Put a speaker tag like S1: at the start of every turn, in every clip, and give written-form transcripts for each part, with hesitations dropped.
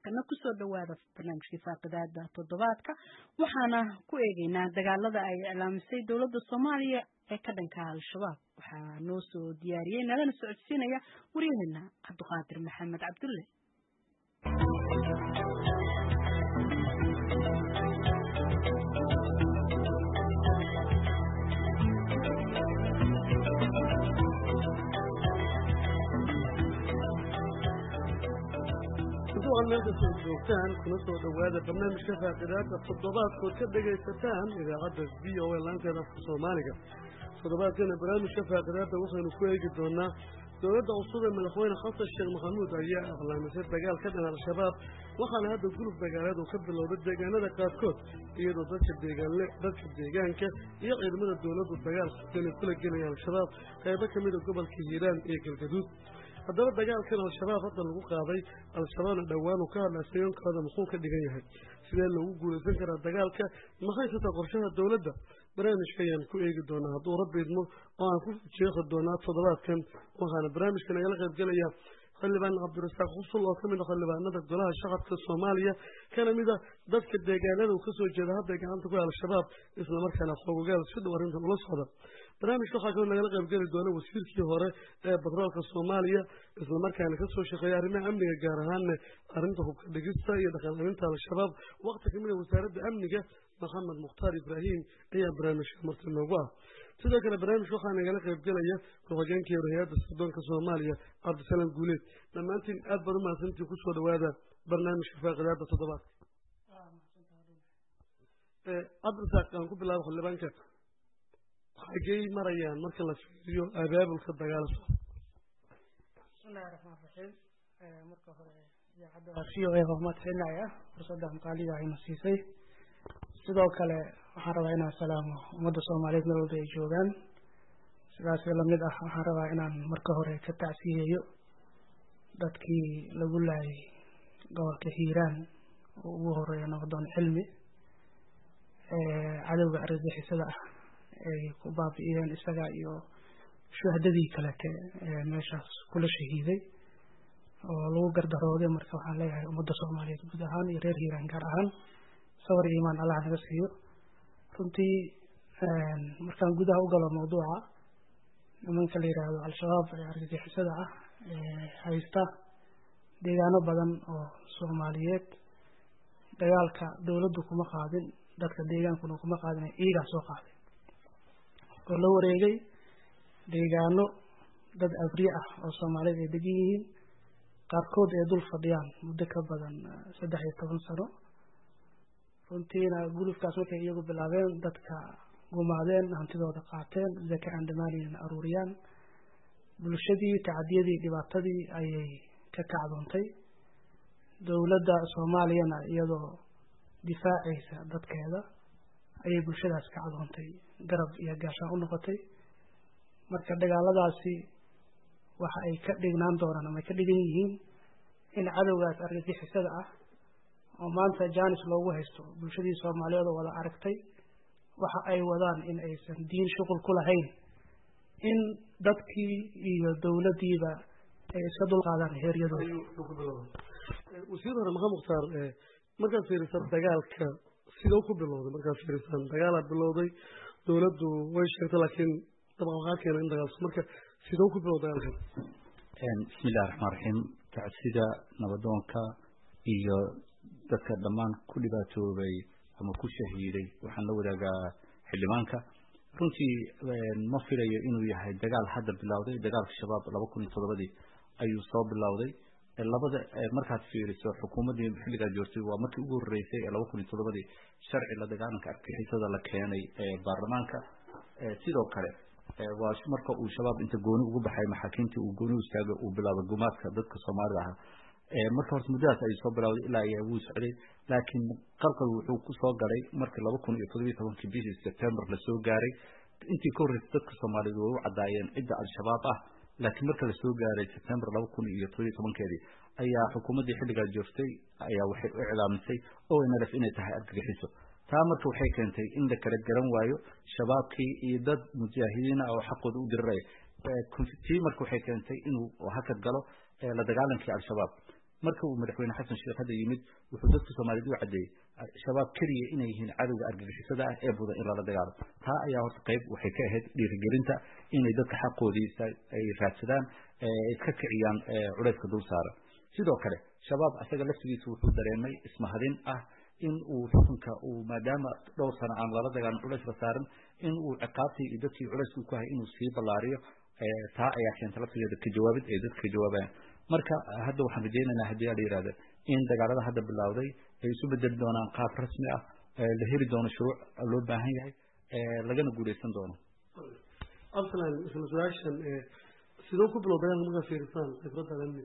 S1: kana ku soo dhawaada barnaamijkii faaqidaada toddobaadka waxaana ku eegaynaa dagaalada ay iclaamisay dowladda Soomaaliya ee ka dhanka al-shabaab waxaa noo soo diyaariyay nalana socodsiinaya waryaheena Cabdiqaadir Maxamed Cabdulle
S2: joogtaan kuna soo dhawaada barnaamijka faaqidaada toddobaadkood ka dhagaysataan idaacadda VOA laanteeda afka Soomaaliga toddobaadkana barnaamijka faaqidaada waxaynu ku eegi doonaa dowladda cusub ee madaxweyne Xasan Sheekh Maxamuud ayaa iclaamisay dagaal ka dhan al-shabaab waxaana hadda guluf dagaaleed oo ka bilowday deegaanada qaarkood iyadoo dadka deegaanka iyo ciidamada dowladdu dagaal kula gelaya al-shabaab qaybo ka mid ah gobolka Hiiraan iyo Galgaduud haddaba dagaalkan al-shabaab hadda lagu qaaday al-shabaabna dhowaan uu ka hadlay sayoonkooda muxuu ka dhigan yahay sidee loogu guulaysan karaa dagaalka maxay tahay qorshaha dowladda barnaamijka ayaan ku eegi doonaa hadduu rabbi idmo oo aan ku jeexi doonaa toddobaadkan waxaana barnaamijka nagala qaybgelaya xildhibaan Cabdirasaaq Xusul oo ka mid ah xildhibaanada golaha shacabka Soomaaliya kana mid ah dadka deegaanada uu ka soo jeeda hadda gacanta ku al-shabaab isla markaana xogogaal si dhow arrintan ula socda barnaamijka waxaa kaloo nagala qaybgeli doona wasiirkii hore ee batroolka Soomaaliya isla markaana ka soo shaqeeya arrimaha amniga gaar ahaan arrinta hubka dhigista iyo dhaqan-celinta al-shabaab waqti ka mid ah wasaaradda amniga Maxamed Mukhtaar Ibraahim ayaa barnaamijka marti noogu ah sidoo kale barnaamijka waxaa nagala qaybgelaya ku-xigeenkii hay'adda sirdoonka Soomaaliya Cabdisalaam Guuleed dhammaantiin aad baad u mahadsantihiin ku soo dhawaada barnaamijka faaqidaada toddobaadka Cabdirasaaq aan ku bilaabo xildhibaanka xagee marayaan marka la fiiriyo abaabulka dagaalka
S3: bismillaahi raxmaani raxiim marka hore idaacadda VOA oo mahadcelinaya fursaddan qaaliga ay nasiisay sidoo kale waxaan rabaa inaan salaamo ummadda Soomaaliyeed meel walba ay joogaan sidaas la mid ah waxaan rabaa inaan marka hore ka tacsiyeeyo dadkii lagu laayay gobolka Hiiraan oo ugu horeeya nabdoon cilmi cadawga argagixisada ah ay ku baabi'iyeen isaga iyo shuhadadii kale meeshaas kula shahiiday oo lagu gardarooday marka waxaan leeyahay ummadda Soomaaliyeed guud ahaan iyo reer Hiiraan gaar ahaan sabar iyo iimaan Allah naga siiyo runtii markaan gudaha u galo mawduuca nimanka la yiraahdo al-shabaab ee argagixisada ah haysta deegaano badan oo Soomaaliyeed dagaalka dowladdu kuma qaadin dadka deegaankuna kuma qaadin iyaga soo qaaday oo la wareegay deegaano dad abriye ah oo Soomaaliyeed ay degan yihiin qaarkood ay dul fadhiyaan muddo ka badan 13 sano runtiina gulufkaas markay iyagu bilaabeen dadka gumaadeen hantidooda qaateen zaka aan dhammaanaynin aruuriyaan bulshadii tacadiyadii dhibaatadii ayay ka kacdoontay dowladda Soomaaliyana iyadoo difaacaysa dadkeeda ayay bulshadaas ka cadoontay garab iyo gaashaan u noqotay marka dagaaladaasi waxa ay ka dhignaan doonaan ama ka dhigan yihiin in cadawgaas argagixisada ah oo maanta jaanis loogu haysto bulshadii Soomaaliyeed oo wada aragtay waxa ay wadaan in aysan diin shuqul ku lahayn in dadkii iyo dowladdiiba ay iska dulqaadaan heeryadooda
S2: wasiir hore Maxamed Mukhtaar markaad fiirisan dagaalka sidoo ku bilowday markaad fiirisan dagaalada bilowday dowladdu way sheegtay laakiin dabcan waxaa keenay in dagaalka marka sidoo ku bilowday dagaalka
S4: bismillaahi raxmaani raxiim tacsida nabadoonka iyo dadka dhammaan ku dhibaatoobay ama ku shahiiday waxaan la wadaagaa xildhibaanka runtii ma filayo inuu yahay dagaal hadda bilowday dagaalka shabaab 2007 ayuu soo bilowday labada markaad fiiriso xukuumadii xilliga joogtay waa markii ugu horeysay 2007 sharci la dagaalanka argagixisada la keenay baarlamaanka sidoo kale waa marka uu shabaab inta gooni ugu baxay maxaakiimtii uu gooni u istaagay uu bilaabay gumaadka dadka Soomaalida ah marka hore muddadaas ay soo bilowday ilaa ay ugu socday laakiin qalqal wuxuu ku soo galay markii 2017 bishii September la soo gaaray intii ka horeysay dadka Soomaaliyeed way u cadaayeen cidda al-shabaab ah laakiin marka la soo gaaray September 2017 ayaa xukuumadii xilliga joogtay ayaa waxay u iclaamisay oo inay tahay argagixiso taa marka waxay keentay in la kala garan waayo shabaabkii iyo dad mujaahidiin ah oo xaqooda u diray tii marka waxay keentay inuu hakad galo la dagaalankii al-shabaab marka uu madaxweyne xasan sheekh hadda yimid wuxuu dadka Soomaaliyeed u cadeeyay shabaab kaliya inay yihiin cadowga argagixisada ah ee buuda in la dagaalo taa ayaa horta qayb waxay ka ahayd dhiirigelinta inay dadka xaqoodiisa ay raadsadaan iska kiciyaan culayska dul saaran sidoo kale shabaab asaga laftigiisu wuxuu dareemay ismahadin ah in uu xukunka uu maadaama dhowr sano aan lala dagaalin culays la saarin in uu ciqaabtii iyo dadkii culayska ku hay inuu sii ballaariyo taa ayaa keentay laftigeeda ka jawaabid ay dadka jawaabaan marka hadda waxaan rajaynaynaa haddii la yiraahdo in dagaalada hadda bilowday ay isu bedeli doonaan qaab rasmi ah la heli doono shuruuc loo baahan yahay lagana guuleysan doono
S2: absalan isla su'aashan sidoo ku bilowdeen marka fiirsan khibradda amniga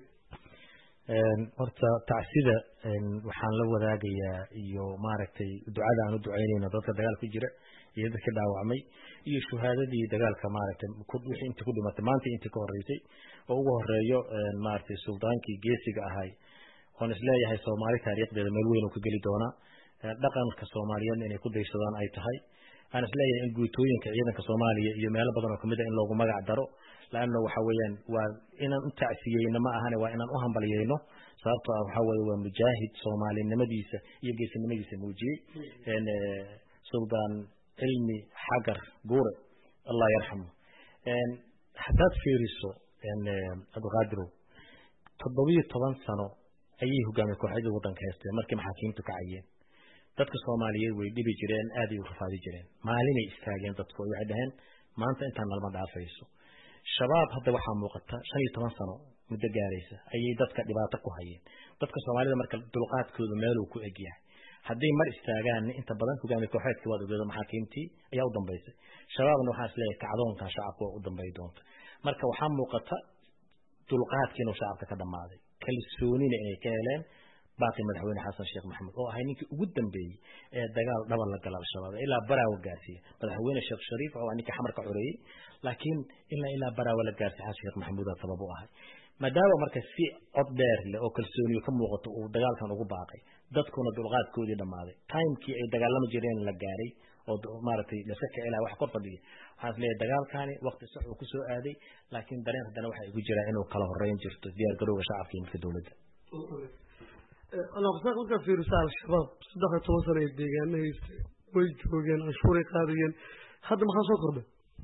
S5: horta tacsida waxaan la wadaagayaa iyo maaragtay ducada aan u ducaynayno dadka dagaalka ku jira iyo dadka dhaawacmay iyo shuhaadadii dagaalka maaragtay wixii intii ku dhimatay maanta intii ka horeysay oo ugu horeeyo maaragtay sultaankii geesiga ahay oon isleeyahay Soomaali taariikhdeeda meel weyn uu ka geli doona dhaqanka Soomaaliyeed inay ku daysadaan ay tahay aan isleeyahay in guutooyinka ciidanka Soomaaliya iyo meelo badan oo kamid ah in loogu magac daro laana waxa weeyaan waa inaan u tacsiyeyno ma ahane waa inaan u hambalyeeyno sababtoo ah waxa weeye waa mujaahid Soomaalinimadiisa iyo geesinimadiisa muujiyay sultan cilmi xagar guure Allah yarxamo hadaad fiiriso Abu Qadro 17 sano ayay hogaamiyay kooxda wadanka haystay markii maxaakiimtu ka cayeen dadka Soomaaliyeed way dhibi jireen aad ay u rafaadi jireen maalinay istaageen dadku waxay dhaheen maanta intaan nalma dhaafayso shabaab hadda waxa muuqata 15 sano muddo gaaraysa ayay dadka dhibaato ku hayeen dadka Soomaalida marka dulqaadkooda meel uu ku eg yahay haddii mar istaagaan inta badan hogaamiyay kooxda wada ogeedo maxaakiimtii ayaa u dambeysay shabaabna waxa isleeyahay kacdoonka shacabka u dambeey doonta marka waxa muuqata dulqaadkiina shacabka ka dhamaaday kalsoonina inay ka heleen باقي مدحوين حسن الشيخ محمد أو هاي نيك وجدا بي دجال دبل لجلال الشباب إلا برا وجاسية مدحوين الشيخ شريف أو هنيك حمر كعري لكن إلا برا ولا جاسي حسن الشيخ محمود طلبوا هاي ما دام مركز في أقدار أو كلسوني وكم وقت ودجال كانوا باقي دتكون الدلغات كودي دماغي تايم كي دجال لما جرين لجاري أو مارتي لسك إلى واحد قرطة دي هذا ليه دجال كاني وقت الصح وكسو آدي لكن درين هذا واحد يجري إنه كله الرينجر تدير قروة شعب في الدولة
S2: أنا أقصد أقول في رسالة الشباب صدق توصل الدجال نهيست ويجوجين أشهر قادرين هذا ما خلص قربه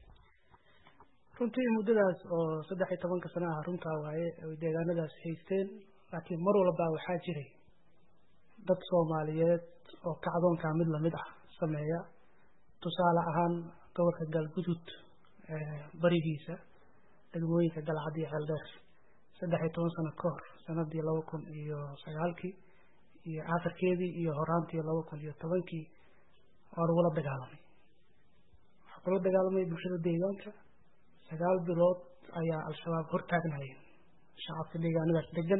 S3: runtii muddadaas oo 13 sano ah runtaa waaye deegaanadaas haysteen laakiin mar walba waxaa jiray dad Soomaaliyeed oo kacdoonka mid la mid ah sameeya tusaale ahaan gobolka Galgudud barigiisa degmooyinka Galcad iyo Ceeldheer 13 sano ka hor sanadii 2009 iyo aakhirkeedii iyo horaantii 2010 oo lagu dagaalamay waxa lagu dagaalamay bulshada deegaanka 9 bilood ayaa al-shabaab hortaagnayeen shacabka deegaanadaas degan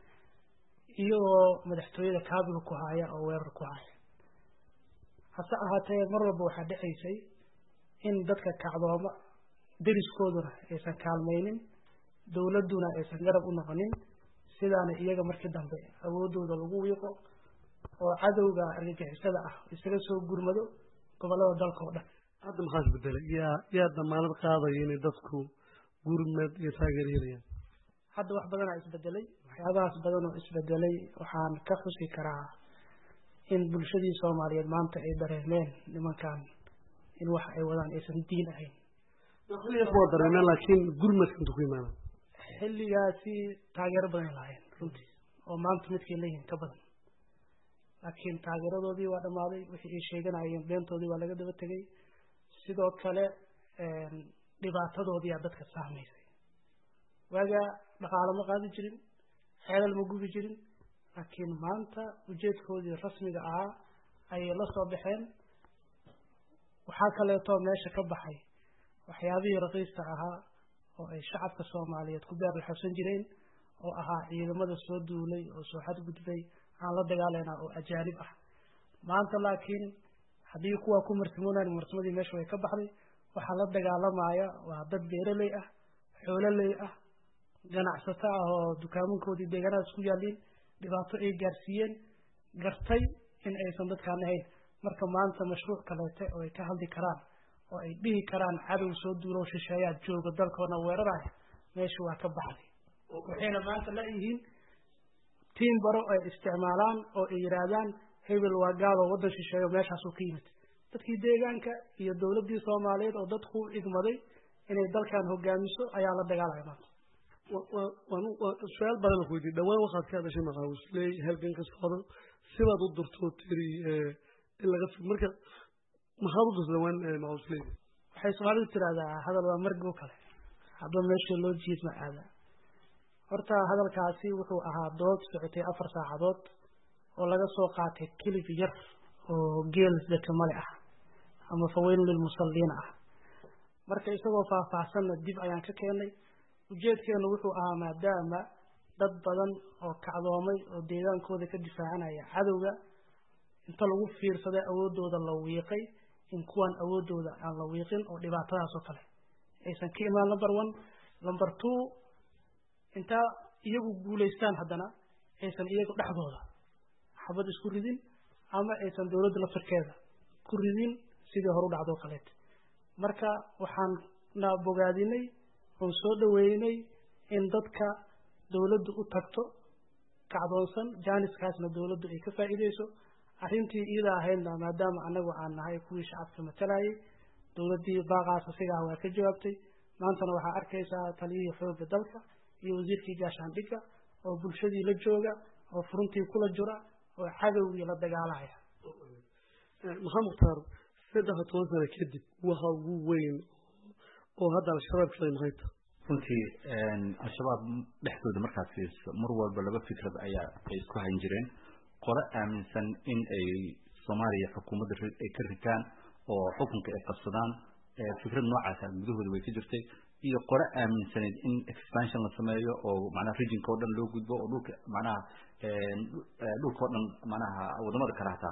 S3: iyo madaxtooyada Kaabil ku haya oo weerar ku haya hase ahaatee mar walba waxaa dhacaysay in dadka kacdooma deriskooduna aysan kaalmaynin dawladuna aysan garab u noqonin sidaana iyaga markii dambe awoodooda lagu wiiqo oo cadowga argagixisada ah isaga soo gurmado gobolada dalka oo dhan
S2: هذا ما خاص بدله يا دمانة قاضي يعني دتكو gurmad iyo taageerayaan
S3: hadda wax badan ay isbedelay waxyaabahaas badan oo isbedelay waxaan ka xusi karaa in bulshadii Soomaaliyeed maanta ay dareemeen nimankan in wax ay wadaan aysan diin ahayn
S2: xilliga soo dareemeen laakiin gurmadka intuu ku yimaado
S3: xilligaasi taageero badan lahayn runtii oo maanta midkii leeyahay ka badan laakiin taageeradoodii waa dhamaaday wixii ay sheeganayeen beentoodii waa laga daba tagay sidoo kale dhibaatadoodii dadka saameysay waaga dhaqaale ma qaadi jirin xeelal ma gubi jirin laakiin maanta ujeedkoodii rasmiga ah ay la soo baxeen waxa kale oo meesha ka baxay waxyaabihii raqiista ahaa oo ay shacabka Soomaaliyeed ku beer xasan jireen oo ahaa ciidamada soo duulay oo soo xad gudbay aan la dagaalayna oo ajaanib ah maanta laakiin hadii kuwa ku martimonaan martimadii meesha way ka baxday waxa la dagaalamaya waa dad beeraley ah xoololey ah ganacsato ah oo dukaamankoodii deegaanada isku yaalin dhibaato ay gaarsiiyeen gartay in aysan dadkaan ahayn marka maanta mashruuc kaleete oo ay ka hadli karaan oo ay dhihi karaan cadow soo duulo shisheeya jooga dalkoona weeraraya meesha waa ka baxday waxayna maanta la yihiin tiim baro ay isticmaalaan oo ay yidhaahdaan hebel waa gaal oo waddan shisheeyo meeshaasuu ka yimid dadkii deegaanka iyo dowladdii soomaaliyeed oo dadku igmaday inay dalkan hogaamiso ayaa la dagaalaya maanta
S2: su-aal badan ku weydiiyey dhawaan waxaad ka hadashay maqaawisley halganka socdo sibaad u durtoo tiri in laga marka maxaad u durta dhawaan maqaawisley
S3: waxay soomaalidu tidhahdaa hadal waa margo kale hadba meesha loo jiid ma aada horta hadalkaasi wuxuu ahaa dood socotay 4 saacadood oo laga soo qaatay kilib yar oo geel dadka male ah ama fawaylun lilmusalliin ah marka isagoo faahfaahsan dib ayaan ka keenay ujeedkeenu wuxuu ahaa maadaama dad badan oo kacdoomay oo deegaankooda ka difaacanaya cadowga inta lagu fiirsaday awoodooda la wiiqay in kuwan awoodooda aan la wiiqin oo dhibaatadaas oo kale aysan ka imaan number 1 number 2 inta iyagu guuleystaan haddana aysan iyagu dhexdooda xabad isku ridin ama aysan dowladda laftirkeeda ku ridin sidii hore u dhacdo kaleet marka waxaan na bogaadinay oo soo dhaweynay in dadka dowladdu u tagto kacdoonsan jaaniskaasna dowladdu ay ka faa'iideyso arrintii iyada ahaydna maadaama anagu aan nahay kuwii shacabka matalayay dowladdii baaqaas asigaa waa ka jawaabtay maantana waxaa arkaysaa taliyihii xoogga dalka iyo wasiirkii gaashaandhigga oo bulshadii la jooga oo furuntii kula jira oo cadowgii la dagaalaya
S2: maxaa mukhtaar 13 sano kadib waxa ugu weyn oo hadda al-shabaab ka maxay tahay
S4: runtii al-shabaab dhexdooda markaas fiirso mar walba laba fikrad ayaa ay isku hayn jireen qora aaminsan in ay Soomaaliya xukuumadda ay ka ritaan oo xukunka ay qabsadaan fikrad noocaas ah gudahooda way ka jirtay iyo qora aaminsan in expansion la sameeyo oo macnaha regionka oo dhan loo gudbo oo dhulka macnaha dhulka oo dhan macnaha wadamada kala hata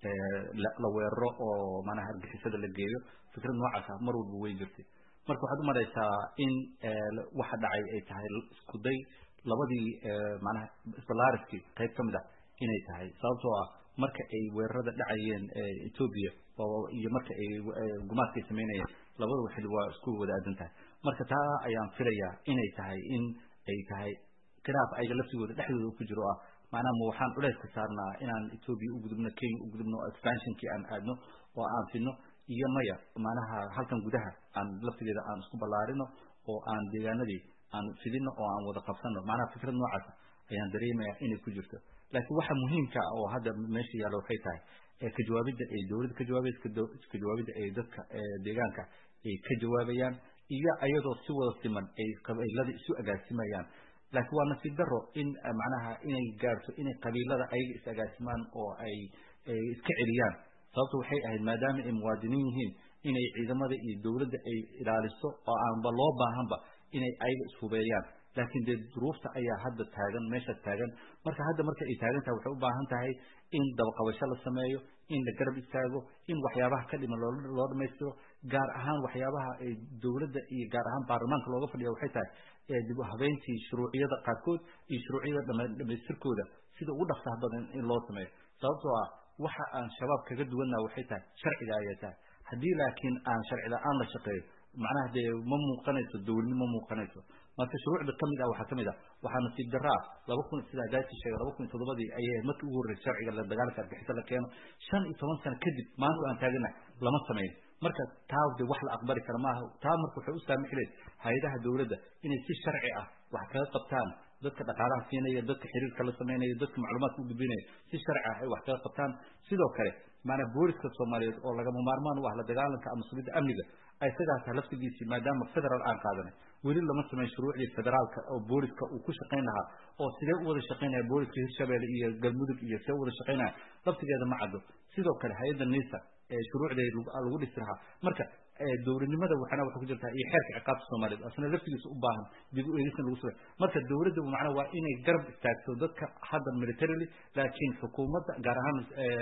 S4: la weeraro oo macnaha argixisada la geeyo fikrad noocaas ah mar walba way jirtay marka waxaad u maraysaa in waxa dhacay ay tahay isku day labadii macnaha isbalaariskii qayb ka mid ah inay tahay sababtoo ah marka ay weerarada dhacayeen Ethiopia iyo marka ay gumaadka sameynayeen labada xil waa isku wadaadan tahay marka taa ayaan filayaa inay tahay in ay tahay khilaaf ay laftigooda dhexdooda ku jiro ah macnaha waxaan culeys ka saarnaa inaan Ethiopia u gudubno Kenya u gudubno expansion-kii aan aadno oo aan fidno iyo maya macnaha halkan gudaha aan laftigeeda aan isku ballaarino oo aan deegaanadii aan fidino oo aan wada qabsano macnaha fikrad noocaas ayaan dareemayaa inay ku jirto laakiin waxa muhiimka ah oo hadda meesha yaalo waxay tahay ka jawaabida ay dawladda ka jawaabayso ka jawaabida ay dadka deegaanka ay ka jawaabayaan iyo ayadoo si wada siman ay qabiilada isu agaasimayaan laakiin waa nasiib daro in macnaha inay gaarto inay qabiilada ay is agaasimaan oo ay iska celiyaan sababtu waxay ahayd maadaama ay muwaadiniin yihiin inay ciidamada iyo dawladda ay ilaaliso oo aanba loo baahanba inay ayaga ishubeeyaan laakiin dee duruufta ayaa hadda taagan meesha taagan marka hadda marka ay taagan tahay waxay u baahan tahay in dabaqabasho la sameeyo in la garab istaago in waxyaabaha ka dhiman loo dhameystiro gaar ahaan waxyaabaha ay dawladda iyo gaar ahaan baarlamaanka looga fadhiya waxay tahay dib u habeyntii shuruuciyada qaarkood iyo shuruuciyada dhamaystirkooda sida ugu dhaqsaha badan in loo sameeyo sababtoo ah waxa aan shabaab kaga duwanaa waxay tahay sharciga ayay tahay haddii laakiin aan sharci la'aan la shaqeeyo macnaha dee ma muuqanayso dawladnimo ma muuqanayso marka shuruucda kamid ah waxaa nasiib daraa 2000 sida gaasi sheegay 2007 ayay markii ugu horeysay sharciga la dagaalanka argixisada la keeno 15 sano kadib maanta aan taaganahay lama sameeyo marka taawde wax la aqbali karo maaha taa marka waxay u saamixleen hay'adaha dawladda inay si sharci ah wax kaga qabtaan dadka dhaqaalaha siinaya dadka xiriirka la sameynaya dadka macluumaadka u gudbinaya si sharci ah ay wax kaga qabtaan sidoo kale maana booliska Soomaaliyeed oo laga maarmaan u ah la dagaalanka ama sugidda amniga ay sidaas laftigiisii maadaama federal aan qaadanay weli lama sameeyo shuruucdii federaalka oo booliska uu ku shaqeyn lahaa oo sidee u wada shaqeynaya booliska Hirshabelle iyo Galmudug iyo sidee u wada shaqeynaya laftigeeda ma caddo sidoo kale hay'adda NISA shuruucday lagu dhisraha marka dawladnimada waxana waxa ku jirta iyo xeerka ciqaabta Soomaaliyeed asna laftigiisa u baahan dib u eegis lagu sameeyo marka dawladda macna waa inay garab istaagto dadka hadda militarily laakiin xukuumadda gaar ahaan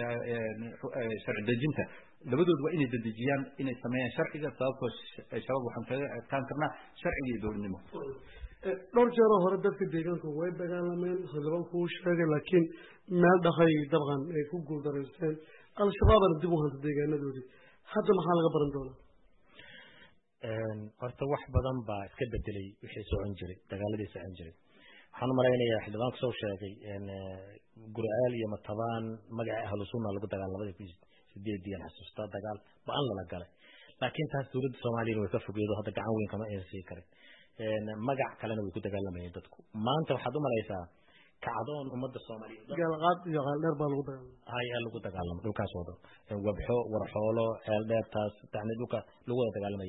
S4: sharci dejinta labadoodu waa inay dedejiyaan inay sameeyaan sharciga sababtoo shabaab waxaan kaga adkaan karnaa sharciga iyo dawladnimo
S2: dhowr jeer hore dadka deegaanka way dagaalameen xildhibaan kuu sheegay laakiin meel dhaqay dabcan ay ku guuldareysteen al-shabaabna dib u hanta deegaanadoodii hadda maxaa laga baran doonaa
S5: horta wax badan baa iska bedelay wixii socon jiray dagaaladii socon jiray waxaan u malaynayaa xildhibaanku soo sheegay gurcaal iyo matabaan magaca ahlu sunna lagu dagaalamay 8 xasuusta dagaal baan la galay laakiin taas dawladda Soomaaliya way ka fogeedo hadda gacan weyn kama aysan karin magac kalena way ku dagaalamayeen dadku maanta waxaad u malaysaa kacdoon ummadda Soomaaliyeed
S2: galqaad iyo qaaldheer baa lagu dagaalamay
S5: hay lagu dagaalamay dhulkaas wada wabxo warxoolo ceeldheer taas tacni dhulka lagu wada dagaalamay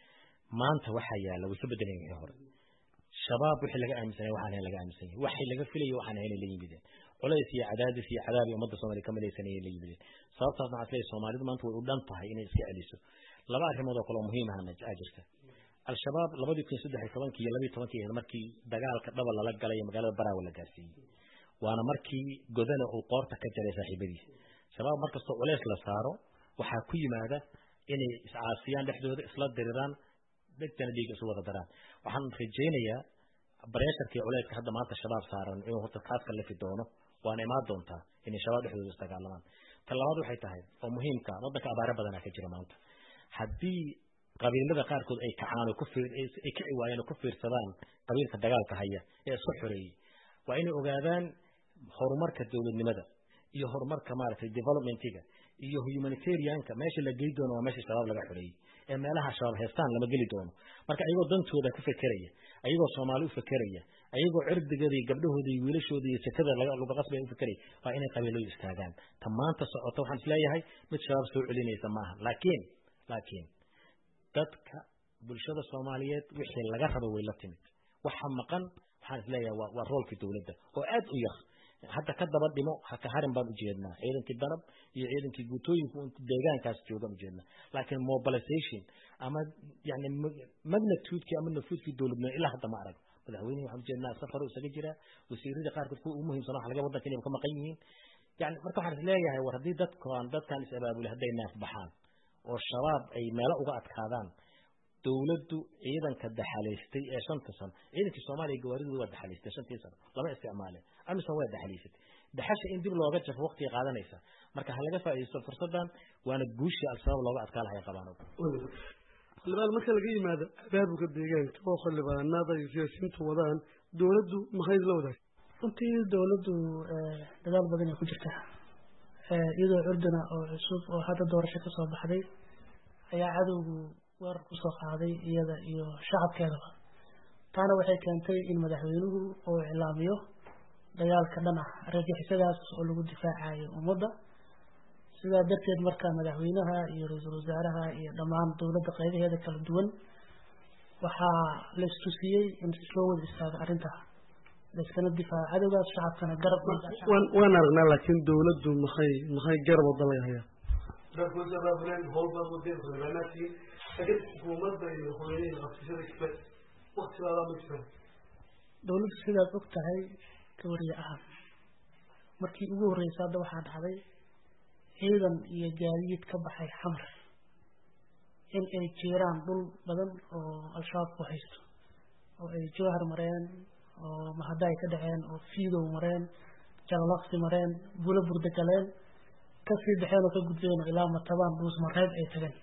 S5: maanta waxa yaala way sabadeeyeen wixii hore shabaab wixii laga aaminsanay waxaan laga aaminsanay waxay laga filayo waxaan la yimideen culays iyo cadaadis iyo cadaab iyo ummadda Soomaaliyeed kama leesanay la yimideen sababtaas ma aslee Soomaalidu maanta way u dhan tahay inay iska celiso laba arrimood oo kale muhiim ah jirta al-shabaab 2013 iyo 2012 markii dagaalka dhaba la galay magaalada Baraawe la gaarsiiyay waana markii godana uu qoorta ka jaray saaxiibadiisa shabaab markastoo culays la saaro waxa ku yimaada inay iscaasiyaan dhexdooda isla diriraan dadkana dhiig isu wada daraan waxaan rajaynayaa bareesharkii culayska hadda maanta shabaab saaran inuu horta kaaska la fidoono waana imaan doontaa inay shabaab dhexdooda isdagaalamaan talabaad waxay tahay oo muhiimka waddanka abaara badan ka jira maanta haddii qabiilada qaarkood ay kacaan oo ay kici waayeen oo ku fiirsadaan qabiilka dagaalka haya ee isku xoreeyay waa inay ogaadaan horumarka dawladnimada iyo horumarka maaragtay developmentiga iyo humanitarianka meesha la geey doono waa meesha shabaab laga xoreeyay ee meelaha shabaab heestaan lama geli doono marka ayagoo dantooda ku fekeraya ayagoo Soomaali u fekeraya ayagoo cirdigeeda iyo gabdhahooda iyo wiilashooda iyo sakada laga qasbay u fekeraya waa inay qabiilo istaagaan tamaanta socoto waxaan isleeyahay mid shabaab soo celinaysa maaha laakiin dadka bulshada Soomaaliyeed wixii laga rabo way la timid waxa maqan waxaan isleeyahay waa roolkii dawladda oo aad u yar hadda ka daba dhimo ka harin baan u jeednaa ciidankii darab iyo ciidankii guutooyinka deegaankaas jooga u jeednaa laakiin mobilization ama yani magnitude ama nafudkii dawladnimo ilaa hadda ma arag madaxweynaha waxaan u jeednaa safar uu isaga jira wasiirada qaarkood kuwa ugu muhiimsan waxa laga wadanka inay ka maqan yihiin yani marka waxaan isleeyahay war haddii dadkan is abaabulay hadday naaf baxaan oo shabaab ay meelo uga adkaadaan dawladdu ciidanka daxaleystay ee 5 sano ciidankii Soomaaliya gawaaridu waa daxaleystay 5 sano lama isticmaalay amisa waa daxaleysay daxasha in dib looga jafo waqti qaadanaysa marka hal laga faa'iideysto fursadan waana guushi al-shabaab looga adkaalahay qabaan
S2: xildhibaan marka laga yimaado abaabulka deegaanka oo xildhibaanada iyo siyaasiyiintu wadaan dawladdu maxay la wadaag
S3: runtii dawladdu dadaal badan ay ku jirtaa iyadoo curdana oo cusub oo hadda doorasho ka soo baxday ayaa cadowgu weerar ku soo qaaday iyada iyo shacabkeedaba taana waxay keentay in madaxweynuhu uu iclaamiyo dagaalka dhan ah argagixisadaas oo lagu difaacayo ummadda sidaa darteed markaa madaxweynaha iyo ra-iisul wasaaraha iyo dhammaan dawladda qaybaheeda kala duwan waxaa la istusiyey in loo wada istaago arrintaa laiskana difaaco cadowgaas shacabkana garab
S2: waan aragnaa laakiin dawladdu maxay garab wada laga hayaa dadku sabableen howlbaa wadeen xildhibaanaadkii kadib xukuumadda iyo hooyadii qabsashada kale waqtigaada ma jiraan
S3: dawladdu sidaad og tahay gawariye ahaan markii ugu horreysay hadda waxaa dhacday ciidan iyo gaadiid ka baxay xamar in ay jiraan dhul badan oo al-shabaab ku haysto oo ay jawhar mareen oo mahada ay ka dhaceen oo fiidow mareen jalalaqsi mareen bulo burda galeen kasii baxeen oo ka gudbeen oo ilaa matabaan dhuus mareeb ay tageen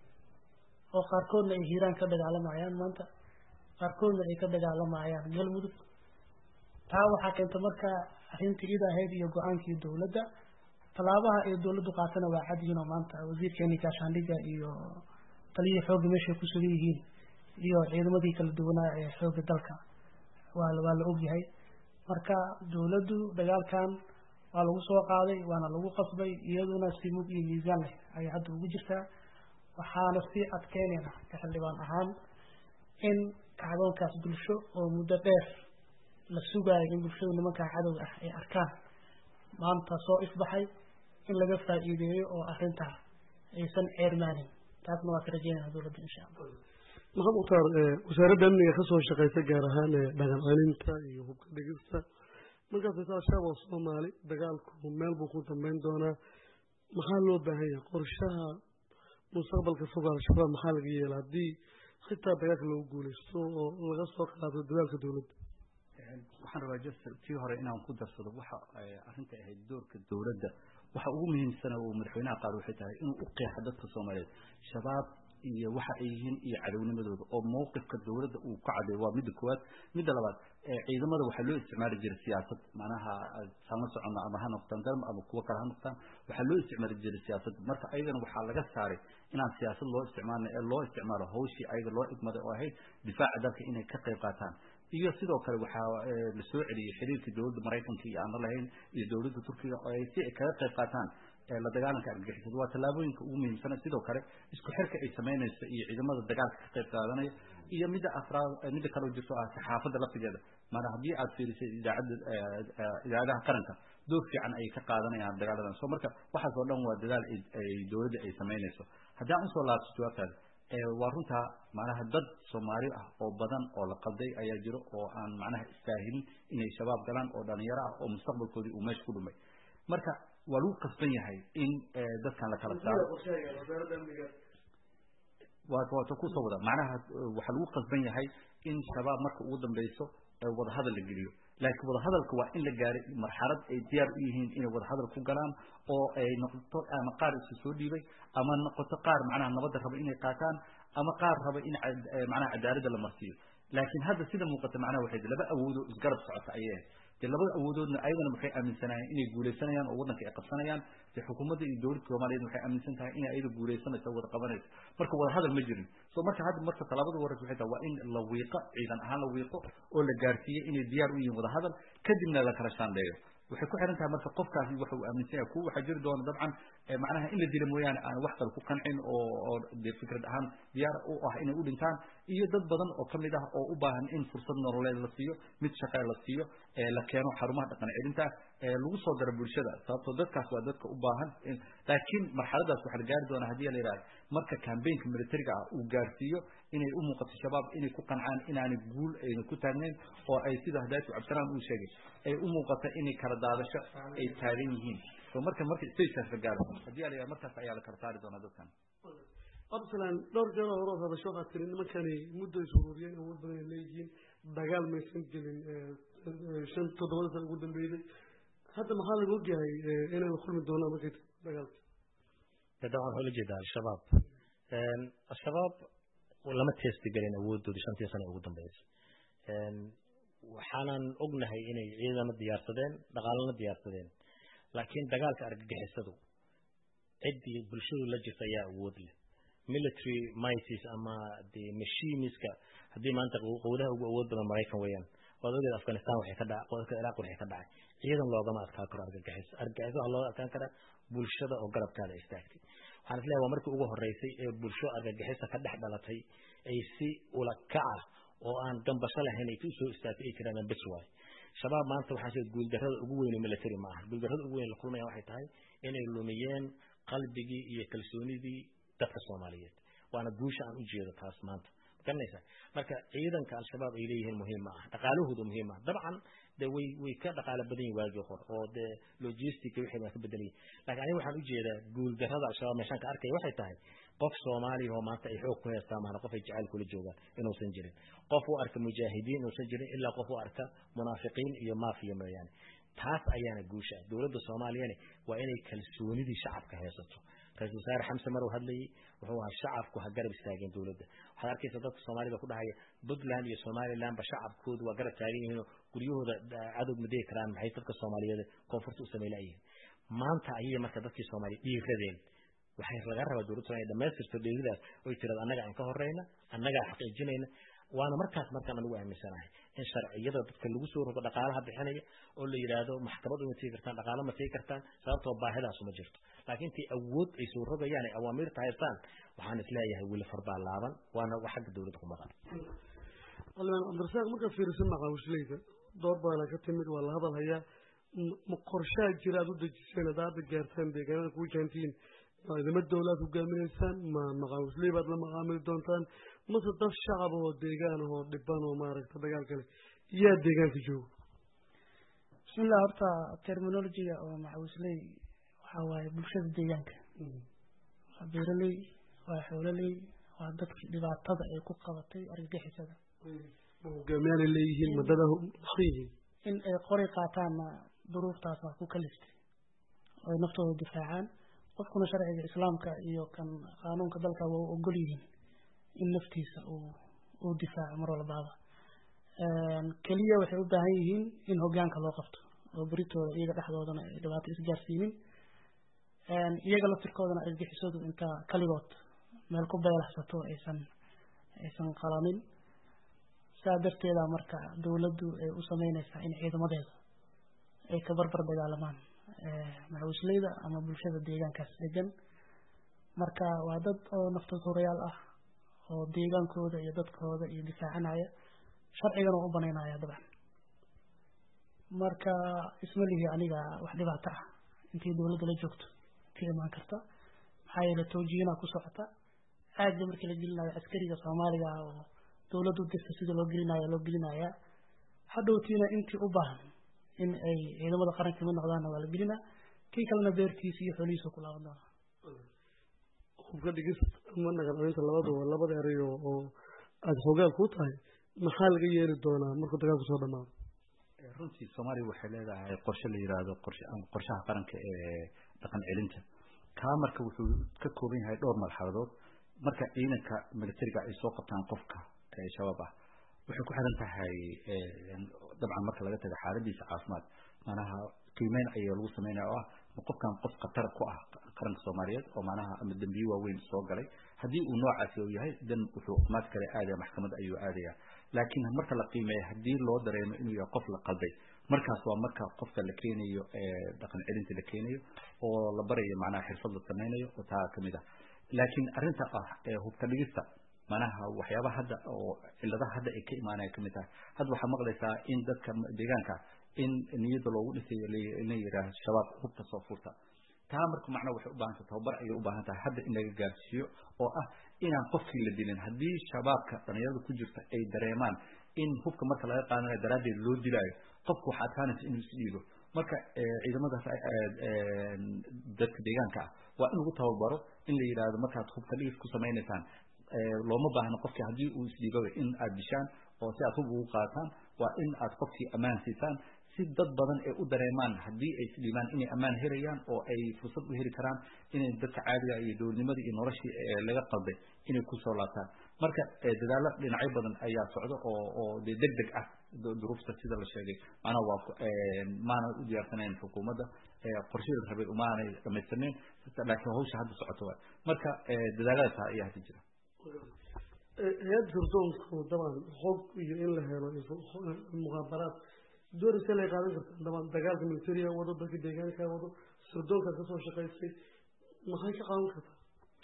S3: oo qaarkoodna ay hiiraan ka dagaalamayaan maanta qaarkoodna ay ka dagaalamayaan galmudug taa waxaa keenta marka arrintii ida ahayd iyo go-aankii dawladda talaabaha ay dawladdu qaatana waa cadiin oo maanta wasiirkeeni gaashaandhigga iyo taliyihii xoogga meeshay ku sugan yihiin iyo ciidamadii kala duwanaa ee xoogga dalka waa la ogyahay marka dawladdu dagaalkan waa lagu soo qaaday waana lagu qasbay iyaduna si mug iyo miisaan leh ayay hadda ugu jirtaa waxaana sii adkeynayna ka xildhibaan ahaan in kacdoonkaas bulsho oo muddo dheer la sugaayo in bulshadu nimankaa cadow ah ay arkaan maanta soo ifbaxay in laga faa'iideeyo oo arrintaa aysan ceermaanin taasna waa ka rajeynaya dawladda insha allah
S2: maxamed mukhtaar wasaaradda amniga ka soo shaqeysa gaar ahaan dhaqan celinta iyo hubka dhigista markaas al-shabaab oo Soomaali dagaalku meel buu ku dambeyn doonaa maxaa loo baahan yahay qorshaha mustaqbalka fog al-shabaab maxaa laga yeelaa haddii xitaa dagaalka lagu guuleysto oo laga soo qaado dadaalka dawladda
S4: waxaan rabaa tii hore inaan ku darsado waxa arrinta ahayd doorka dawladda waxa ugu muhiimsan oo madaxweynaha qaar waxay tahay inuu u qeexo dadka Soomaaliyeed shabaab iyo waxa ay yihiin iyo cadownimadooda oo mowqifka dawladda uu ka cadeeyo waa midda koowaad midda labaad ciidamada waxaa loo isticmaali jiray siyaasad macnaha sama socono ama ha noqdaan dalma ama kuwa kale ha noqdaan waxaa loo isticmaali jiray siyaasad marka ayagana waxaa laga saaray inaan siyaasad loo isticmaalno ee loo isticmaalo hawshii ayaga loo igmaday oo ahayd difaaca dalka inay ka qayb qaataan iyo sidoo kale waxaa la soo celiyay xiriirkii dawladda Mareykanka iyo aan lahayn iyo dawladda Turkiga oo ay si kaga qayb qaataan la dagaalanka argagixisada waa tallaabooyinka ugu muhiimsan sidoo kale isku xirka ay sameynayso iyo ciidamada dagaalka ka qayb qaadanaya iyo midda kale oo jirto saxaafadda laftigeeda maana haddii aad fiirisay idaacadaha qaranka door fiican ay ka qaadanayaan dagaaladan soo marka waxaas oo dhan waa dadaal ay dawladda ay sameynayso haddii aan usoo laabto jawaabtaada waa runtaa macnaha dad Soomaali ah oo badan oo la qalday ayaa jiro oo aan macnaha istaahilin inay shabaab galaan oo dhalinyaro ah oo mustaqbalkoodii uu meesha ku dhumay marka waa lagu qasban yahay in dadkan la kala saaro waa ku soo wada macnaha waxa lagu qasban yahay in shabaab marka ugu dambayso wada hadal la geliyo laakiin wada hadalka waa in la gaaray marxalad ay diyaar u yihiin inay wada hadal ku galaan oo ay noqoto ama qaar isu soo dhiibay ama noqoto qaar macnaha nabadda raba inay qaataan ama qaar raba in macnaha cadaaladda la marsiiyo laakiin hadda sida muuqata macnaha waxay laba awoodo isgarab socota ayay labada awoodoodna ayadana waxay aaminsanayeen inay guuleysanayaan oo wadanka ay qabsanayaan xukuumadda iyo dawladda Soomaaliyeed waxay aaminsan tahay inay ayada guuleysanayso wada qabanayso marka wada hadal ma jirin soo marka hadda marka talaabada wareed waxay tahay waa in la wiiqo ciidan ahaan la wiiqo oo la gaarsiiyo inay diyaar u yihiin wada hadal kadibna la kala shaandheeyo waxay ku xiran tahay marka qofkaasi waxa uu aaminsan yahay kuwa waxa jiri doona dabcan macnaha in la dilo mooyaan aan wax kale ku qancin oo fikrad ahaan diyaar u ah inay u dhintaan iyo dad badan oo kamid ah oo u baahan in fursad nololeed la siiyo mid shaqo la siiyo la keeno xarumaha dhaqan celinta lagu soo daro bulshada sababtoo dadkaas waa dadka u baahan laakiin marxaladaas waxa la gaari doonaa hadii la yiraahdo marka campaignka militariga uu gaarsiiyo inay u muuqato shabaab inay ku qancaan inaanay guul ayna ku taagnayn oo ay sida hadaaytu cabsiraan uu sheegay ay u muuqato inay kala daadasho ay taagan yihiin soo marka stage ka gaaro hadii la yiraahdo markaas ayaa la kala saari doonaa dadkan
S2: absalan dhowr jeer hore hada soo qaatay nimankani muddo isuuriyeen oo badan leeyihiin dagaal ma aysan gelin shan toddobaad sano ugu dambeeyay hadda maxaa lagu ogyahay inay kulmi doonaan markay dagaalka
S5: dabcan hol jeeda al-shabaab lama teesti galin awoodooda shantii sano ugu dambeysay waxaanan ognahay inay ciidamo diyaarsadeen dhaqaalana diyaarsadeen laakiin dagaalka argagixisadu cidii bulshadu la jirta ayaa awood leh military mights ama the machiniska hadii maanta qowdaha ugu awood badan Mareykan weeyaan wadada Afghanistan waxay ka dhacay qodka Iraq waxay ka dhacay ciidan loogama adkaan karo argagixis waxa loo adkaan kara bulshada oo garabkaada istaagtay waxaan isleeyahay waa markii ugu horeysay ee bulsho argagixisa ka dhex dhalatay ay si ula kaca oo aan gambasho lahayn ay soo istaagtay ay tiraan bas waay shabaab maanta waxa ay guul darrada ugu weyn ee military ma aha guul darrada ugu weyn la kulmaya waxay tahay inay lumiyeen qalbigii iyo kalsoonidii dadka Soomaaliyeed waana guusha aan u jeedo taas maanta kanaysa marka ciidanka al-shabaab ay leeyihiin muhiim ah dhaqaalahoodu muhiim ah dabcan way ka dhaqaale badan yihiin waagi hore oo logistic wixii ma ka bedelay laakiin aniga waxaan u jeedaa guul darrada al-shabaab meeshan ka arkay waxay tahay qof Soomaali oo maanta ay xoog ku haystaan ma qof ay jacayl kula joogaan inuu san jirin qof uu arka mujaahidiin oo san jirin ilaa qof uu arka munaafiqiin iyo maafiya mooyaan taas ayaana guusha dawladda Soomaaliyeed waa inay kalsoonidii shacabka haysato رئيس وزراء حمزة مرو هذلي وهو الشعب كهجرب استاجين دولته هذا كيس ضد الصومالي ده كده هي بدلان الصومالي لان بشعب كود وجرب تاجين هنا كل يوم عدد مدير كلام هاي تلك الصومالية ده كونفرت وسميلائيه ما أنت أيه ما تدك الصومالي يفردين وحين رجعها ودولته ده ما يصير تبدي كده ويترى أنا قاعد كهرينا أنا قاعد حق الجنين وأنا مركز أنا وعي مثلاً إن شرعية تكلموا سورة دقالها بحنية أقول لي هذا محترم ومتيكرتان دقالة متيكرتان صارت وباهلة سمجرت لكن تي أود يسورة يعني أوامر تايرتان وحنا تلاقيها ولا فربع اللعبة وأنا وحق دولتكم مثلا.
S2: الله أندرساق ما كفير سمع وش ليده ضربة أنا كتمر ولا هذا هي مقرشات جراد ضد السنة ده بجارتين بيجانا كوي كانتين إذا ما الدولة تقال من الإنسان ما مقاوس ليه بعد لما عامل دونتان ما صدق الشعب هو الديجان هو الدبان وما رك تبقى كله يا الديجان في جو.
S3: بسم الله أرتا الترمينولوجيا أو معوس لي وحواي بلشة الديجان خبير لي وحول لي وعندك لبعض تضع يكون قبطي أرجع حسابه.
S2: وجميع اللي يجي مدده خيه.
S3: إن قريقة تام ظروف تاسع كوكلست ونفطه الدفاعان. qofkuna sharciga islaamka iyo kan qaanuunka dalka waa ogol yihiin in naftiisa uu difaaco mar walbaaba keliya waxay u baahan yihiin in hoggaanka loo qabto oo beritooda iyaga dhexdoodana ay dhibaato isgaarsiinin iyaga laftirkoodana argixisadu intaa kaligood meel ku beelaxsato aysan qalanin saa darteeda marka dawladdu ay u sameynaysaa in ciidamadeeda ay ka barbar dagaalamaan maxaawisleyda ama bulshada deegaankaas degan marka waa dad oo naftood horayaal ah oo deegaankooda iyo dadkooda iyo difaacanaya sharcigana u banaynaya dabcan marka isma lihi aniga wax dhibaato ah intii dawladda la joogto ka imaan karta maxaa yeele tawjiihina ku socota aagga markii la gelinayo askariga soomaaliga oo dawladdu dirta sida loo gelinaya hadhowtiina intii u baahan in ay ciidamada qaranka mid noqdaanna waa la gelinaa kii kalena beertiisa iyo xoolihiisa ku laaban doonaa
S2: hubka dhigis ama naqaninta labada eray oo aada xoogaal ku tahay maxaa laga yeeli doonaa markuu dagaalku soo dhamaado
S4: runtii soomaaliya waxay leedahay qorshe la yiraahdo qorshaha qaranka ee dhaqan celinta kaa marka wuxuu ka kooban yahay dhowr marxaladood marka ciidanka militariga ay soo qabtaan qofka shabaab ah waxay ku xiran tahay dabcan marka laga tago xaaladiisa caafimaad manaha qiimeyn ayaa lagu sameynaya oo ah qofkan qof khatar ku ah qaranka Soomaaliyeed oo manaha ama dambiyo waaweyn soo galay haddii uu noocaasi uu yahay dan wuxuu maad kale aadaya maxkamadda ayuu aadaya laakiin marka la qiimeeyo haddii loo dareemo inuu yahay qof la qalday markaas waa marka qofka la keenayo dhaqan celinta la keenayo oo la barayo manaha xirfad la sameynayo oo taa kamid ah laakiin arrinta ah hubka dhigista manaha waxyaabaha hadda oo ciladaha hadda ay ka imaanaya kamid tahay hadda waxaa maqlaysaa in dadka deegaanka in niyada loogu dhisayo inay yiraahdo shabaab hubka soo furta taa marka macna waxay u baahan tahay tababar ayay u baahan tahay hadda in laga gaarsiiyo oo ah inaan qofkii la dilin haddii shabaabka dhalinyarada ku jirta ay dareemaan in hubka marka laga qaadanayo daraaddeed loo dilaayo qofku waxaa adkaanaysa inuu isdhiibo marka ciidamadaas dadka deegaanka ah waa in lagu tababaro in la yiraahdo markaad hubka dhigis ku sameynaysaan looma baahna qofkii haddii uu isdhiibaba in aad dishaan oo si aad hub ugu qaataan waa in aad qofkii ammaan siisaan si dad badan ay u dareemaan haddii ay isdhiibaan inay ammaan helayaan oo ay fursad u heli karaan inay dadka caadiga iyo dowladnimada iyo noloshii laga qalday inay ku soo laabtaan marka dadaalo dhinacyo badan ayaa socda oo degdeg ah duruufta sida la sheegay maana waa maana u diyaarsanayn xukuumadda qorshada rabay umaanay dhamaystirnayn laakiin hawsha hadda socoto waay marka dadaaladaas ayaa hadda jira
S2: hay-ad sirdoonku dabcan xog iyo in la helo muqaabaraad doorisa lay qaadan karta dabcan dagaalka militariga wado dalka deegaanka wado sirdoonka kasoo shaqaysay maxay ka qaadan kartaa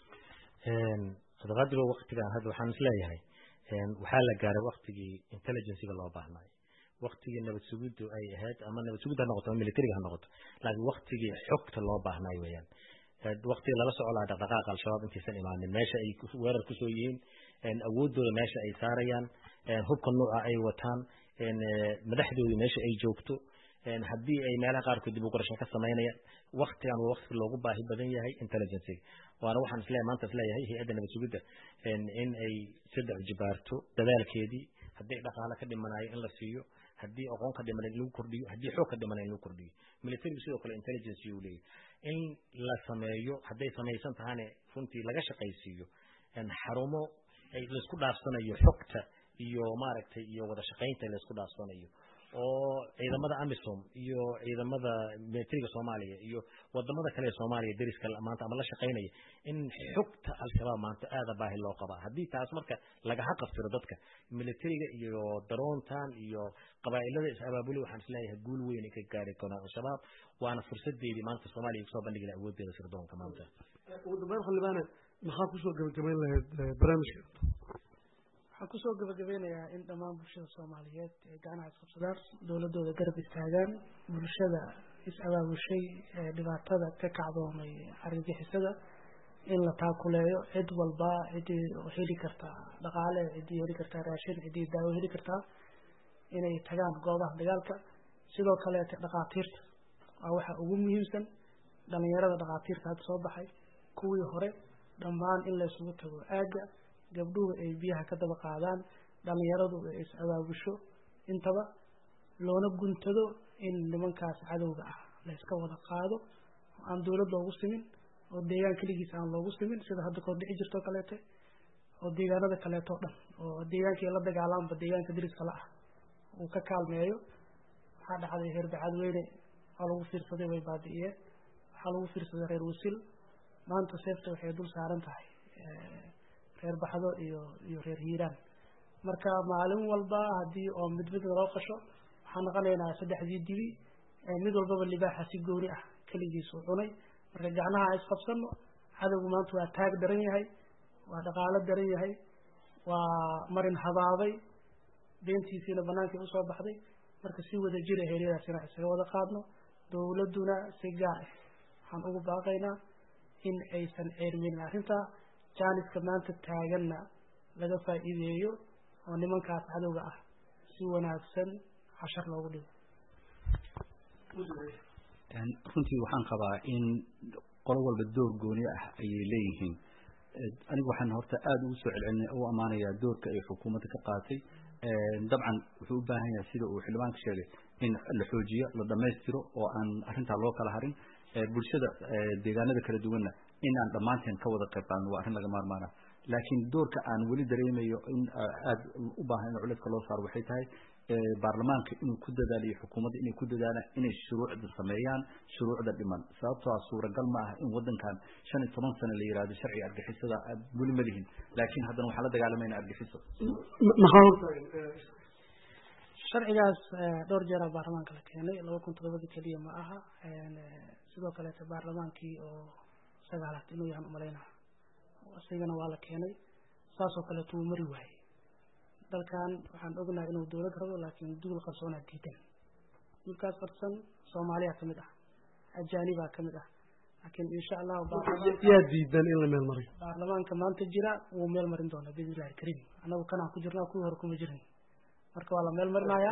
S5: adaqaadigo waqtigan hadda waxaan isleeyahay waxaa la gaaray waqtigii intelligencega loo baahnaayo waqtigii nabad sugiddu ay ahayd ama nabad sugid ha noqoto ama militariga ha noqoto laakiin waqtigii xogta loo baahnaayo weeyaan waqtiga lala socdaa dhaqdhaqaaqa al-shabaab intaysan imaanin meesha ay weerar kusoo yihiin awoodooda meesha ay saarayaan hubka nuuca ay wataan madaxdooda meesha ay joogto haddii ay meelaha qaarkood dib u qorasho ka samaynayaan waqtigan waa waqti loogu baahi badan yahay intelligencega waana waxaan isleeyahay maanta isleeyahay hay-adda nabad sugidda in ay saddex jibaarto dadaalkeedii haddii dhaqaale ka dhimanayo in la siiyo haddii aqoon ka dhiman in lagu kordhiyo haddii xoog ka dhiman in lagu kordhiyo militarigu sidoo kale intelligence uu leeyahay in la sameeyo hadday samaysan tahane runtii laga shaqaysiiyo xarumo ay la isku dhaafsanayo xogta iyo maaragtay iyo wada shaqaynta la isku dhaafsanayo oo ciidamada AMISOM iyo ciidamada militariga Soomaaliya iyo wadamada kale ee Soomaaliya dariska maanta ama la shaqaynaya in xogta al-shabaab maanta aad baahi loo qaba hadii taas marka laga xaqaftiro dadka militariga iyo daroontan iyo qabaa'ilada is-abaabuli waxaan isleeyahay guul weyn ay ka gaari doonaan al-shabaab waana fursadeedii maanta Soomaaliya ku soo bandhigay awoodeeda sirdoonka maanta
S2: ugu dambeyn xildhibaane maxaa ku soo gabagabeyn lahayd barnaamijka
S3: waxaan kusoo gabagabeynayaa in dhammaan bulshada Soomaaliyeed ay gacanaha isqabsadaan dowladooda garab istaagaan bulshada is-abaabushay dhibaatada ka kacdoomay argagixisada in la taakuleeyo cid walba cidii heli kartaa dhaqaale cidii heli kartaa raashin cidii daawo heli kartaa inay tagaan goobaha dagaalka sidoo kale dhaqaatiirta waa waxa ugu muhiimsan dhalinyarada dhaqaatiirta hadda soo baxay kuwii hore dhammaan in la isugu tago aaga gabdhuhu ay biyaha ka daba qaadaan dhalinyaradu ay is-abaabusho intaba loona guntado in nimankaas cadowga ah la iska wada qaado aan dowlad loogu simin oo deegaan keligiis aan loogu simin sida hadda kor dhici jirto kaleete oo deegaanada kaleeto dhan oo deegaankii la dagaalaanba deegaanka deriska la ah uu ka kaalmeeyo. waxaa dhacday reer bacadweyne waa lagu fiirsaday way baabi'iyeen, waxaa lagu fiirsaday reer wasil, maanta seefta waxay dul saaran tahay reer baxdo iyo reer hiiraan. marka maalin walba haddii oo mid loo qasho waxaan naqanaynaa 3 dibi, mid walbaba libaaxa si gooni ah keligiis u cunay. marka gacnaha ay isqabsano, cadowgu maanta waa taag daran yahay, waa dhaqaalo daran yahay, waa marin habaabay, beentiisiina banaankii usoo baxday. marka si wada jira heeryadaasina isaga wada qaadno, dowladuna si gaar ah waxaan ugu baaqaynaa in aysan ceermin arrintaa, jaaniska maanta taaganna laga faa'iideeyo oo nimankaas cadowga ah si wanaagsan cashar loogu dhigo.
S4: runtii waxaan qabaa in qolo walba door gooni ah ayay leeyihiin. anigu waxaan horta aad ugu soo celcelinaya u amaanayaa doorka ay xukuumadda ka qaatay. dabcan wuxuu u baahan yahay sida uu xildhibaanka sheegay in la xoojiyo, la dhammaystiro oo aan arrintaa loo kala harin. bulshada deegaanada kala duwanna in aan dhammaanteen ka wada qayb qaadno waa arrin laga maarmaana. laakiin doorka aan weli dareemayo in aad u baahan in culayska loo saaro waxay tahay baarlamaanka inuu ku dadaaliyo, xukuumadda inay ku dadaalaan inay shuruucda sameeyaan, shuruucda dhiman. sababtoo ah suuragal ma aha in waddankan 15 sano la yiraahdo sharciga argixisada weli ma lihin, laakiin haddana waxaan la dagaalamayna argixiso.
S3: sharcigaas dhowr jeer baarlamaanka la keenay, 2007 kaliya ma aha. sidoo kale baarlamaankii oo 9aad inuu yahan umaleynaa isagana waa la keenay, saasoo kale tuu mari waayey. dalkan waxaan ognahay inuu dowlad rabo, laakiin duul qarsoonaa diidan. duulkaas qarsan Soomaaliya ka mid ah, ajaanibaa ka mid ah, laakiin insha Allah
S2: yaa diidan in la meel mariyo.
S3: baarlamaanka maanta jira wuu meel marin doonaa biidhnillaahi kariim. annagu kanaan ku jirnaa, kuwii hore kuma jirin, marka waa la meel marinayaa.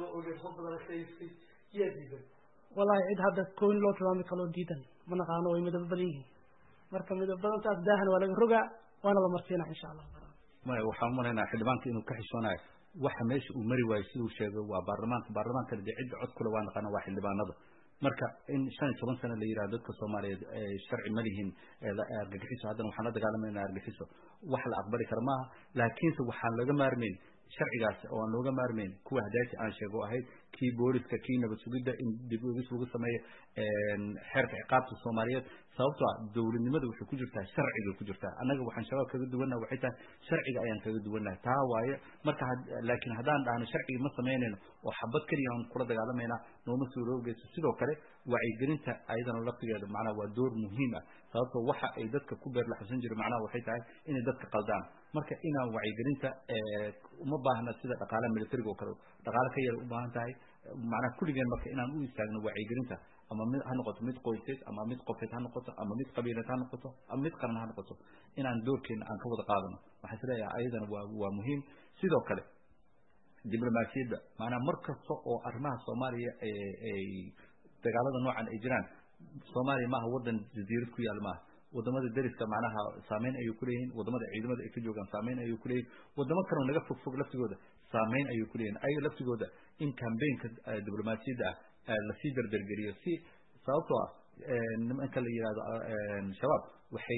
S3: wallaahi cid hadda koon loo tilmaami kaloo diidan ma naqaano, way midabo badan yihiin. marka midabo badantaas daahan waa laga rogaa, waana la marsiinaa insha Allah.
S4: maya waxaan u malaynaa xildhibaanka inuu ka xishoonayo waxa meesha uu mari waayo siduu sheegay waa baarlamaankana dee cidda cod kule waa naqana waa xildhibaanada. marka in 15 sano la yiraahdo dadka Soomaaliyeed sharci ma lihin argagixiso, haddana waxaan la dagaalamayna argagixiso, wax la aqbali karo maaha. laakiinse waxaan laga maarmayn sharcigaas oo aan looga maarmayn kuwa hadaati aan sheego ahayd kii booliska, kii nabad sugidda in dib u eegis lagu sameeyo xeerka ciqaabta Soomaaliyeed. sababtoo ah dowladnimadu waxay ku jirtaa sharciga ku jirtaa. annaga waxaan shabaab kaga duwannahay waxay tahay sharciga ayaan kaga duwannahay, taa waaye. marka laakiin haddaan dhahno sharciga ma samaynayno oo xabad keliya aan kula dagaalamayna nooma suuroogeyso. sidoo kale wacyigelinta ayadana laftigeeda macnaha waa door muhiim ah, sababtoo waxa ay dadka ku beer la xusan jiray macnaha waxay tahay inay dadka qaldaan. marka inaan wacyigelinta uma baahna sida dhaqaalaha militariga oo kale dhaqaale ka yar u baahan tahay. macnaha kulligeen marka inaan u istaagno wacyigelinta, ama mid ha noqoto mid qoyseed, ama mid qofeed ha noqoto, ama mid qabiileed ha noqoto, ama mid qaran ha noqoto, inaan doorkeena aan ka wada qaadano. waxaan isleeyahay ayadana waa muhiim. sidoo kale diblomaasiyadda macnaha mar kasta oo arrimaha Soomaaliya ay dagaalada noocan ay jiraan, Soomaaliya maaha waddan jasiirad ku yaal maaha. wadamada deriska macnaha saameyn ayuu ku leeyihiin, wadamada ciidamada ay ka joogaan saameyn ayuu ku leeyihiin, wadamo kaloo naga fog laftigooda saameyn ayuu ku leeyihiin. ayaga laftigooda in campaignka diblomaasiyadda la sii dardargeliyo, si sababtoo ah nimanka la yiraahdo shabaab waxay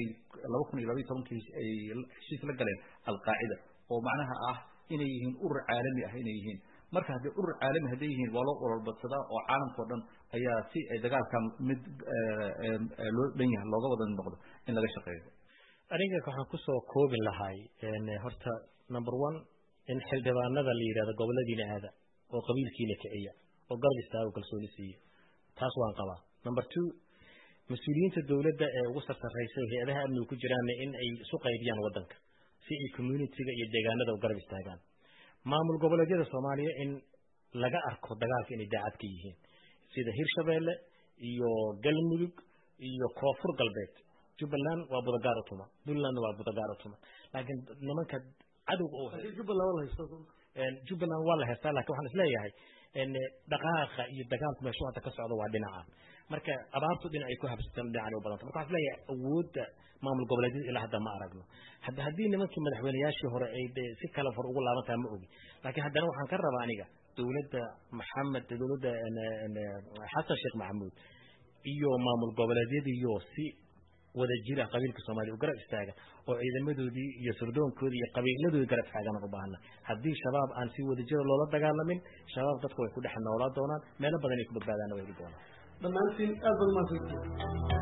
S4: 2012 ay heshiis la galeen al-Qaacida oo macnaha ah inay yihiin urur caalami ah inay yihiin. marka haddii urur caalami hadday yihiin waa loo ololbadsadaa oo caalamka oo dhan ayaa si ay dagaalkan mid loo dhan yahay looga wada noqdo in laga shaqeeyo.
S5: aniga waxaan kusoo koobin lahay horta number 1 in xildhibaanada la yiraahdo goboladiina aada oo qabiilkiina kiciya oo garab istaago kalsooni siiya, taas waan qabaa. number 2 mas'uuliyiinta dawladda ee ugu sarreeyay hay'adaha amniga ku jiraan in ay isu qaybiyaan wadanka si ay community-ga iyo deegaanada u garab istaagaan. maamul goboleedyada Soomaaliya in laga arko dagaalka inay daacad ka yihiin, sida Hirshabeelle iyo Galmudug iyo Koonfur Galbeed. Jubbaland waa budagaar u tuma, Puntland waa budagaar u tuma, laakiin nimanka cadowga oo Jubbaland waa la haystaa, laakiin waxaan isleeyahay in dhaqaaqa iyo dagaalka meesha hadda ka socdo waa dhinacan. marka abaartu dhinac ay ku habsataan dhinacan u badan. marka waxaan isleeyahay awoodda maamul goboleedyada ilaa hadda ma aragno. haddii nimankii madaxweynayaashii hore ay si kala far ugu laabantaa ma ogi, laakiin haddana waxaan ka rabaa aniga dawladda Xasan Sheekh Maxamuud iyo maamul goboleedyadiiyo si wadajira qabiilka Soomaaliya u garab istaaga oo ciidamadoodii iyo surdoonkoodii iyo qabiiladoodii garab taagan u baahna haddii shabaab aan si wadajira loola dagaalamin shabaab dadku way ku dhex noolaa doonaan meelo badan ay ku badbaadaan way doonaan
S2: dhammaantiin aad baad mahadsantihiin